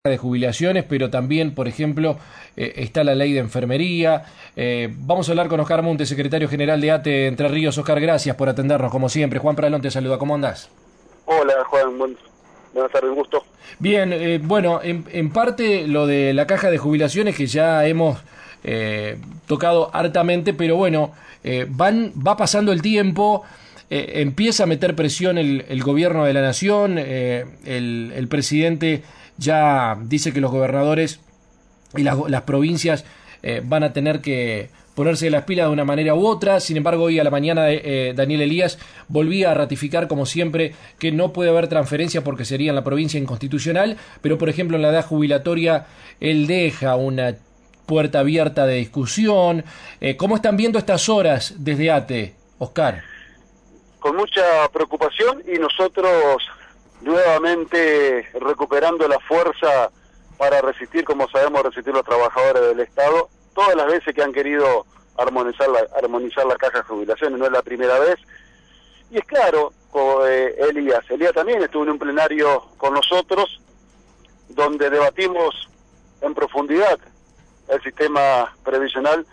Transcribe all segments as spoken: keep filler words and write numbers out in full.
de jubilaciones, pero también, por ejemplo, eh, está la ley de enfermería. Eh, vamos a hablar con Oscar Montes, secretario general de ATE Entre Ríos. Oscar, gracias por atendernos, como siempre. Juan Pralón te saluda, ¿cómo andás? Hola Juan, buen, buenas tardes, un gusto. Bien, eh, bueno, en, en parte lo de la caja de jubilaciones que ya hemos eh, tocado hartamente, pero bueno, eh, van, va pasando el tiempo, eh, empieza a meter presión el, el gobierno de la nación, eh, el, el presidente ya dice que los gobernadores y las, las provincias eh, van a tener que ponerse las pilas de una manera u otra. Sin embargo, hoy a la mañana eh, Daniel Elías volvía a ratificar, como siempre, que no puede haber transferencia porque sería en la provincia inconstitucional, pero por ejemplo en la edad jubilatoria él deja una puerta abierta de discusión. Eh, ¿Cómo están viendo estas horas desde ATE, Oscar? Con mucha preocupación y nosotros nuevamente recuperando la fuerza para resistir, como sabemos resistir los trabajadores del Estado, todas las veces que han querido armonizar la, armonizar la caja de jubilaciones, no es la primera vez. Y es claro, con, eh, Elías, Elías también estuvo en un plenario con nosotros, donde debatimos en profundidad el sistema previsional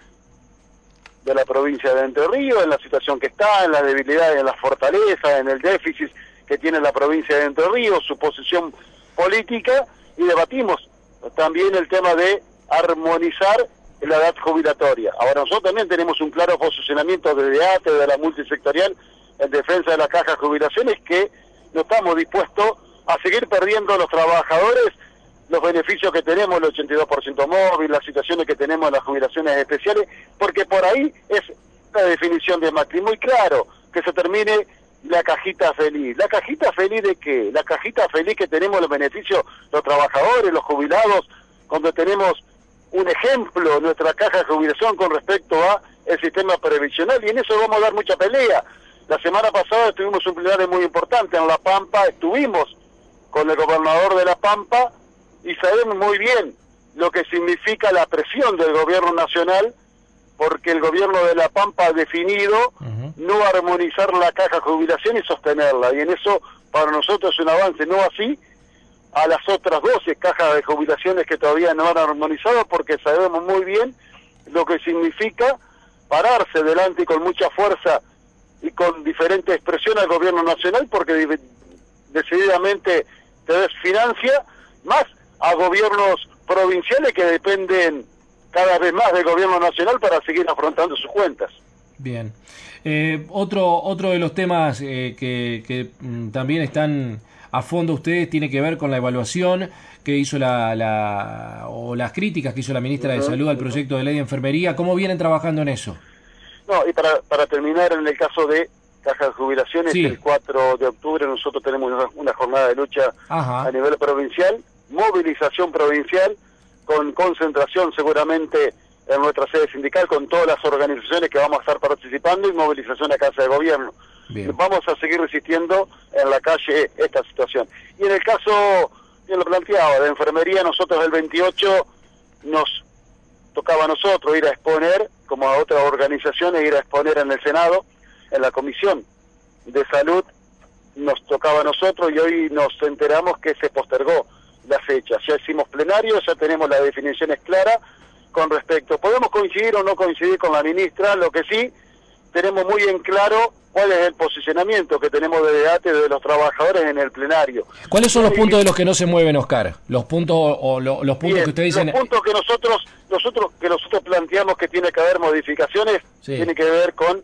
de la provincia de Entre Ríos, en la situación que está, en las debilidades, en las fortalezas, en el déficit que tiene la provincia de Entre Ríos, su posición política, y debatimos también el tema de armonizar la edad jubilatoria. Ahora nosotros también tenemos un claro posicionamiento desde ATE, de la multisectorial, en defensa de la caja de jubilaciones, que no estamos dispuestos a seguir perdiendo los trabajadores los beneficios que tenemos, el ochenta y dos por ciento móvil, las situaciones que tenemos en las jubilaciones especiales, porque por ahí es la definición de Macri, muy claro, que se termine la cajita feliz. ¿La cajita feliz de qué? La cajita feliz que tenemos los beneficios, los trabajadores, los jubilados, cuando tenemos un ejemplo, nuestra caja de jubilación con respecto a el sistema previsional, y en eso vamos a dar mucha pelea. La semana pasada tuvimos un plenario muy importante en La Pampa, estuvimos con el gobernador de La Pampa, y sabemos muy bien lo que significa la presión del gobierno nacional, porque el gobierno de La Pampa ha definido uh-huh. no armonizar la caja de jubilación y sostenerla, y en eso para nosotros es un avance, no así a las otras doce cajas de jubilaciones que todavía no han armonizado, porque sabemos muy bien lo que significa pararse delante con mucha fuerza y con diferente expresión al gobierno nacional, porque decididamente te desfinancia, más a gobiernos provinciales que dependen cada vez más del gobierno nacional para seguir afrontando sus cuentas. Bien. Eh, otro otro de los temas eh, que, que mm, también están a fondo ustedes tiene que ver con la evaluación que hizo la, la o las críticas que hizo la ministra uh-huh, de Salud al uh-huh. proyecto de ley de enfermería. ¿Cómo vienen trabajando en eso? No, y para, para terminar, en el caso de caja de jubilaciones, sí. El cuatro de octubre nosotros tenemos una, una jornada de lucha Ajá. a nivel provincial, movilización provincial, con concentración seguramente en nuestra sede sindical, con todas las organizaciones que vamos a estar participando, y movilización a Casa de Gobierno. Bien. Vamos a seguir resistiendo en la calle esta situación. Y en el caso, bien lo planteaba, de enfermería, nosotros el veintiocho nos tocaba a nosotros ir a exponer, como a otras organizaciones, ir a exponer en el Senado, en la Comisión de Salud, nos tocaba a nosotros, y hoy nos enteramos que se postergó la fecha. Ya hicimos plenario, ya tenemos las definiciones claras con respecto. Podemos coincidir o no coincidir con la ministra, lo que sí tenemos muy en claro cuál es el posicionamiento que tenemos de debate de los trabajadores en el plenario. ¿Cuáles son los puntos de los que no se mueven, Oscar? Los puntos o lo, los puntos Bien, que ustedes dicen. Los puntos que nosotros nosotros que nosotros planteamos que tiene que haber modificaciones, sí. tiene que ver con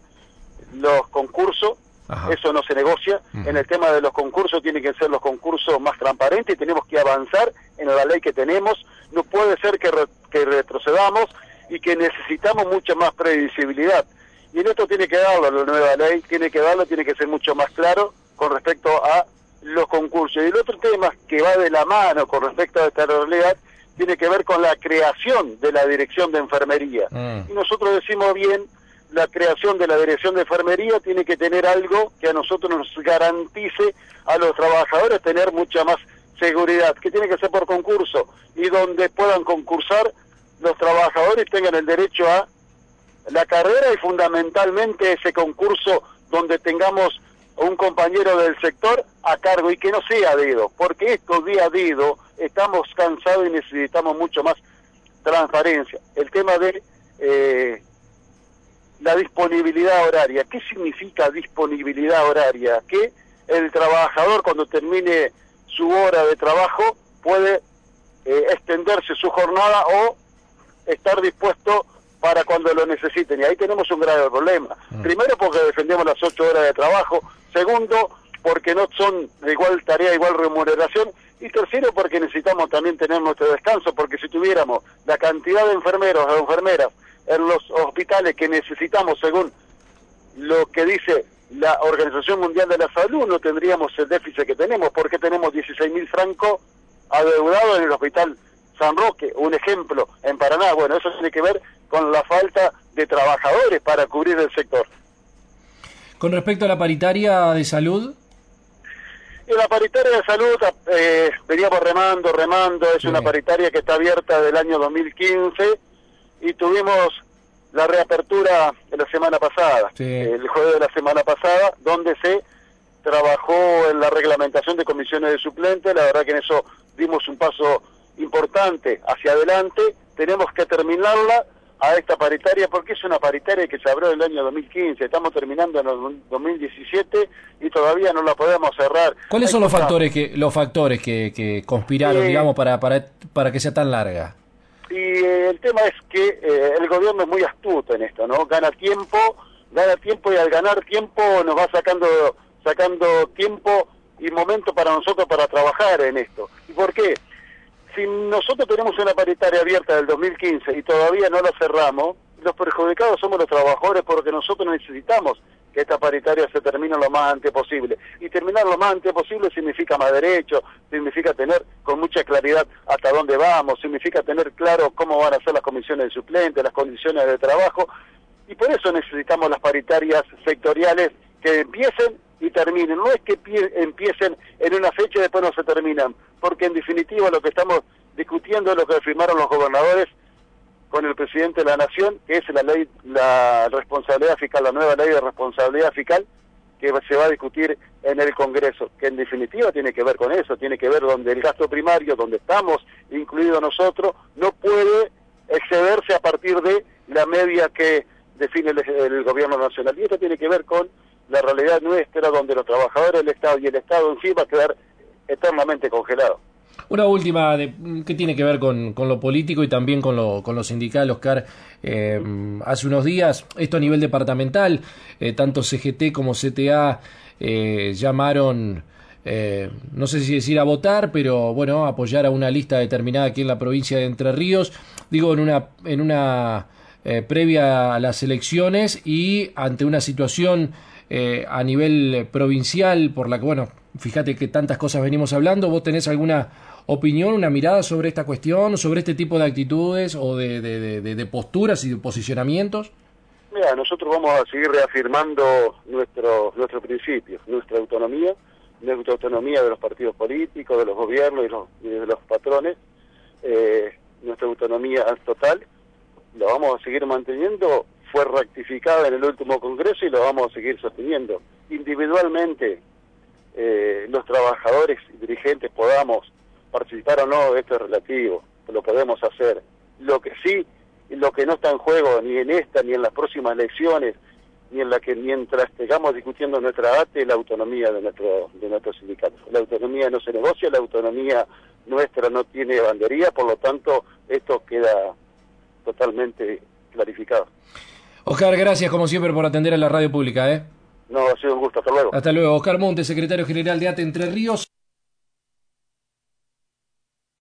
los concursos. Ajá. Eso no se negocia. Uh-huh. En el tema de los concursos tienen que ser los concursos más transparentes, y tenemos que avanzar en la ley que tenemos. No puede ser que, re, que retrocedamos, y que necesitamos mucha más previsibilidad. Y en esto tiene que darlo la nueva ley, tiene que darlo, tiene que ser mucho más claro con respecto a los concursos. Y el otro tema que va de la mano con respecto a esta realidad tiene que ver con la creación de la dirección de enfermería. Uh-huh. Y nosotros decimos bien, la creación de la dirección de enfermería tiene que tener algo que a nosotros nos garantice a los trabajadores tener mucha más seguridad, que tiene que ser por concurso, y donde puedan concursar los trabajadores tengan el derecho a la carrera, y fundamentalmente ese concurso donde tengamos un compañero del sector a cargo y que no sea dedo, porque esto día a dedo estamos cansados y necesitamos mucho más transparencia. El tema de eh, la disponibilidad horaria. ¿Qué significa disponibilidad horaria? Que el trabajador cuando termine su hora de trabajo puede eh, extenderse su jornada o estar dispuesto para cuando lo necesiten. Y ahí tenemos un grave problema. Mm. Primero porque defendemos las ocho horas de trabajo. Segundo, porque no son de igual tarea, igual remuneración. Y tercero, porque necesitamos también tener nuestro descanso, porque si tuviéramos la cantidad de enfermeros o enfermeras en los hospitales que necesitamos según lo que dice la Organización Mundial de la Salud, no tendríamos el déficit que tenemos, porque tenemos dieciséis mil francos adeudados en el Hospital San Roque, un ejemplo, en Paraná. Bueno, eso tiene que ver con la falta de trabajadores para cubrir el sector. Con respecto a la paritaria de salud... En la paritaria de salud eh, veníamos remando, remando, es sí. Una paritaria que está abierta del año dos mil quince y tuvimos la reapertura de la semana pasada, sí. El jueves de la semana pasada, donde se trabajó en la reglamentación de comisiones de suplentes. La verdad que en eso dimos un paso importante hacia adelante. Tenemos que terminarla a esta paritaria porque es una paritaria que se abrió en el año dos mil quince, estamos terminando en el dos mil diecisiete y todavía no la podemos cerrar. ¿Cuáles son los factores que los factores que, que conspiraron, eh, digamos, para, para, para que sea tan larga? Y eh, el tema es que eh, el gobierno es muy astuto en esto, ¿no? Gana tiempo, gana tiempo y al ganar tiempo nos va sacando sacando tiempo y momento para nosotros para trabajar en esto. ¿Y por qué? Si nosotros tenemos una paritaria abierta del dos mil quince y todavía no la cerramos, los perjudicados somos los trabajadores porque nosotros necesitamos que esta paritaria se termine lo más antes posible. Y terminar lo más antes posible significa más derechos, significa tener con mucha claridad hasta dónde vamos, significa tener claro cómo van a ser las comisiones de suplentes, las condiciones de trabajo, y por eso necesitamos las paritarias sectoriales que empiecen y terminen. No es que empiecen en una fecha y después no se terminan, porque en definitiva lo que estamos discutiendo es lo que firmaron los gobernadores con el presidente de la Nación, que es la ley, la responsabilidad fiscal, la nueva ley de responsabilidad fiscal, que se va a discutir en el Congreso, que en definitiva tiene que ver con eso, tiene que ver donde el gasto primario, donde estamos incluidos nosotros, no puede excederse a partir de la media que define el, el gobierno nacional. Y esto tiene que ver con la realidad nuestra, donde los trabajadores del Estado y el Estado en sí va a quedar eternamente congelado. Una última de, que tiene que ver con, con lo político y también con lo, con lo sindical, Oscar. Eh, hace unos días, esto a nivel departamental, eh, tanto C G T como C T A eh, llamaron, eh, no sé si decir a votar, pero bueno, a apoyar a una lista determinada aquí en la provincia de Entre Ríos, digo en una, en una eh, previa a las elecciones y ante una situación eh, a nivel provincial por la que, bueno, fíjate que tantas cosas venimos hablando. ¿Vos tenés alguna opinión, una mirada sobre esta cuestión, sobre este tipo de actitudes o de, de, de, de posturas y de posicionamientos? Mira, nosotros vamos a seguir reafirmando nuestro, nuestros principios, nuestra autonomía, nuestra autonomía de los partidos políticos, de los gobiernos y, los, y de los patrones, eh, nuestra autonomía total, la vamos a seguir manteniendo. Fue rectificada en el último Congreso y lo vamos a seguir sosteniendo. Individualmente, eh, los trabajadores y dirigentes podamos participar o no, esto es relativo, lo podemos hacer. Lo que sí, lo que no está en juego ni en esta ni en las próximas elecciones, ni en la que mientras estemos discutiendo nuestra A T E, es la autonomía de nuestro de nuestros sindicatos. La autonomía no se negocia, la autonomía nuestra no tiene bandería, por lo tanto esto queda totalmente clarificado. Oscar, gracias como siempre por atender a la radio pública, ¿eh? No, ha sido un gusto, hasta luego. Hasta luego. Oscar Montes, secretario general de A T E Entre Ríos.